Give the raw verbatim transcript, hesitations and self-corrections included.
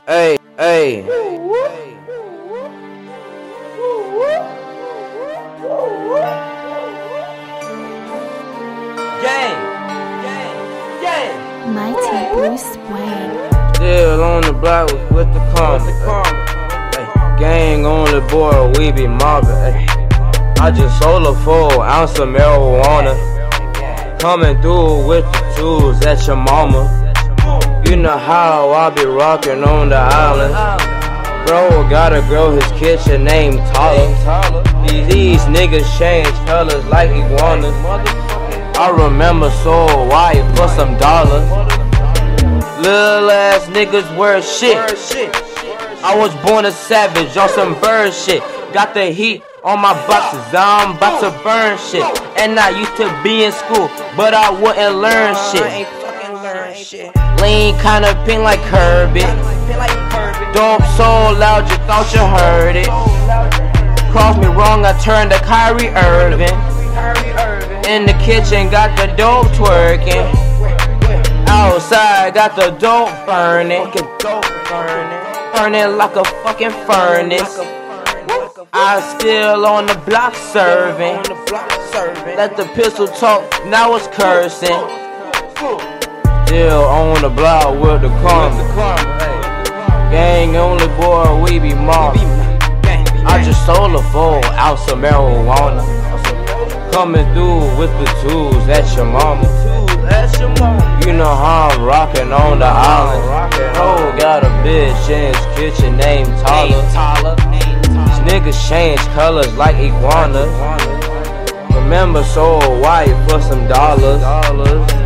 Hey, hey. Gang, gang, gang. Mighty Bruce Wayne. Still on the block with, with the karma. Hey, gang on the board, we be mobbing. Hey, I just sold a full ounce of marijuana. Coming through with the tools at your mama. You know how I be rocking on the island. Bro got a girl, his kitchen named Tyler. These, these niggas change colors like iguanas. I remember sold white for some dollars. Little ass niggas wear shit. I was born a savage on some bird shit. Got the heat on my boxes, I'm about to burn shit. And I used to be in school, but I wouldn't learn shit. Lean kinda pink like Kirby. Dope so loud you thought you heard it. Crossed me wrong, I turned to Kyrie Irving. In the kitchen got the dope twerking. Outside got the dope burning. Burning like a fucking furnace. I still on the block serving. Let the pistol talk, now it's cursing. Still on the block with the karma. Gang only boy, we be mobbing. I just sold a full ounce of marijuana. Coming through with the tools at your mama. You know how I'm rocking on the island. Oh, got a bitch in his kitchen named Tyler. These niggas change colors like iguanas. Remember sold white for some dollars.